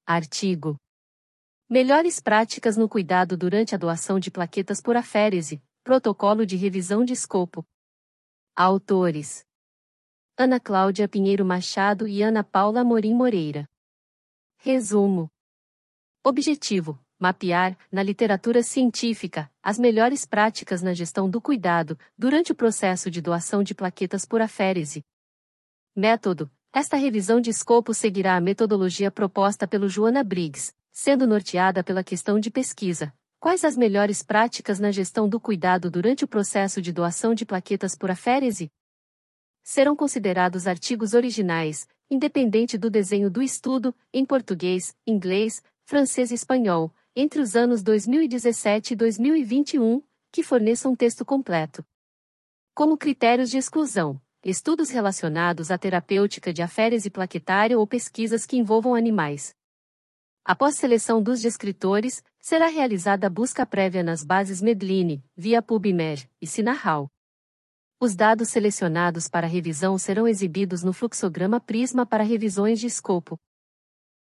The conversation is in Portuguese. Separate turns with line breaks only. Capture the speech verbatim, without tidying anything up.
Artigo. Melhores práticas no cuidado durante a doação de plaquetas por aférese, protocolo de revisão de escopo. Autores: Ana Cláudia Pinheiro Machado e Ana Paula Amorim Moreira. Resumo. Objetivo: mapear, na literatura científica, as melhores práticas na gestão do cuidado, durante o processo de doação de plaquetas por aférese. Método: esta revisão de escopo seguirá a metodologia proposta pelo Joana Briggs, sendo norteada pela questão de pesquisa: quais as melhores práticas na gestão do cuidado durante o processo de doação de plaquetas por aférese? Serão considerados artigos originais, independente do desenho do estudo, em português, inglês, francês e espanhol, entre os anos dois mil e dezessete e dois mil e vinte e um, que forneçam um texto completo. Como critérios de exclusão: estudos relacionados à terapêutica de aférese plaquetária ou pesquisas que envolvam animais. Após seleção dos descritores, será realizada a busca prévia nas bases Medline, via PubMed, e Sinahal. Os dados selecionados para revisão serão exibidos no fluxograma Prisma para revisões de escopo.